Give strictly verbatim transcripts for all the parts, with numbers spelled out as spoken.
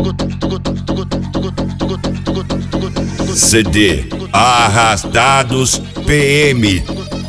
C D Arrastados P M.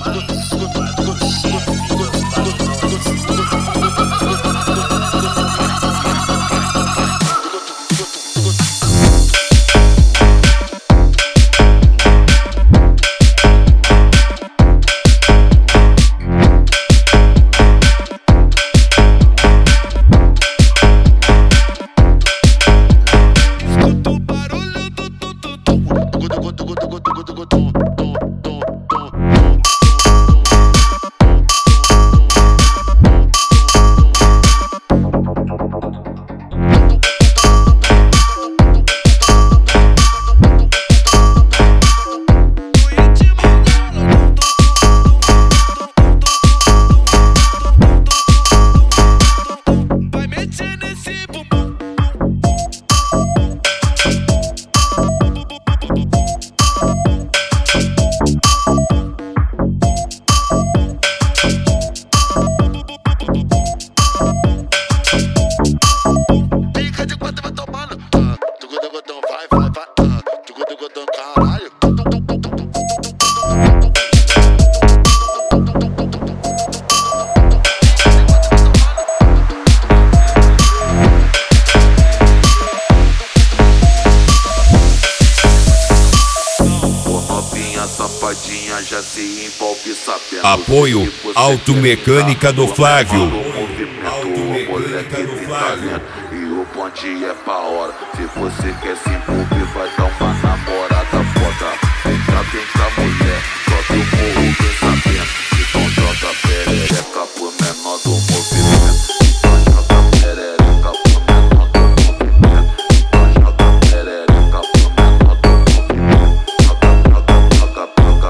Já se envolve sabendo. Apoio Automecânica do Flávio. O moleque tem talento e o bonde é pra hora. Se você quer se envolver, vai dar uma namorada foda. Vem cá, vem cá, mulher, sobe o morro bem sabendo. Então joga perereca pro menor do movimento. Então joga perereca pro menor do movimento. Então joga perereca pro menor do movimento. Joga, joga,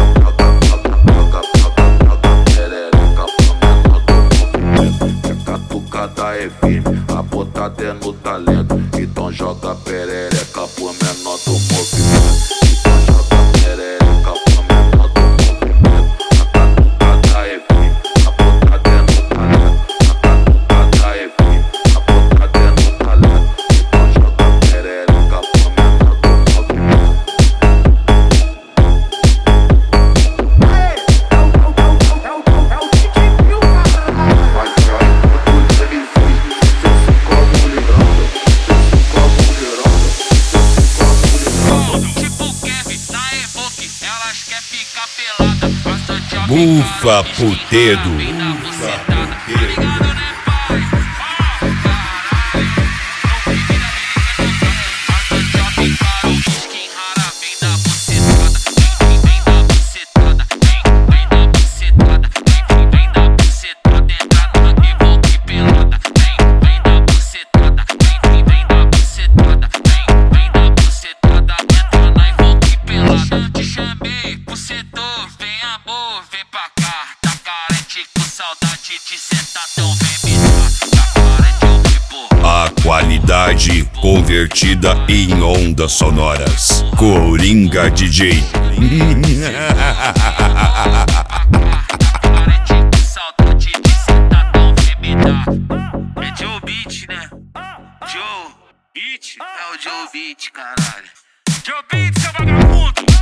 joga. Catucada é firme, a botada é no talento. Então joga perereca pro menor do movimento. Então joga perereca pro menor do movimento. A catucada é firme, a botada é no talento. A catucada é firme, a botada é no talento. Então joga perereca pro menor do movimento. Bufa Putedo. A qualidade convertida em ondas sonoras. Coringa D J. É Joe Beat, né? Joe Beat? É o Joe Beat, caralho. Joe Beat, seu vagabundo!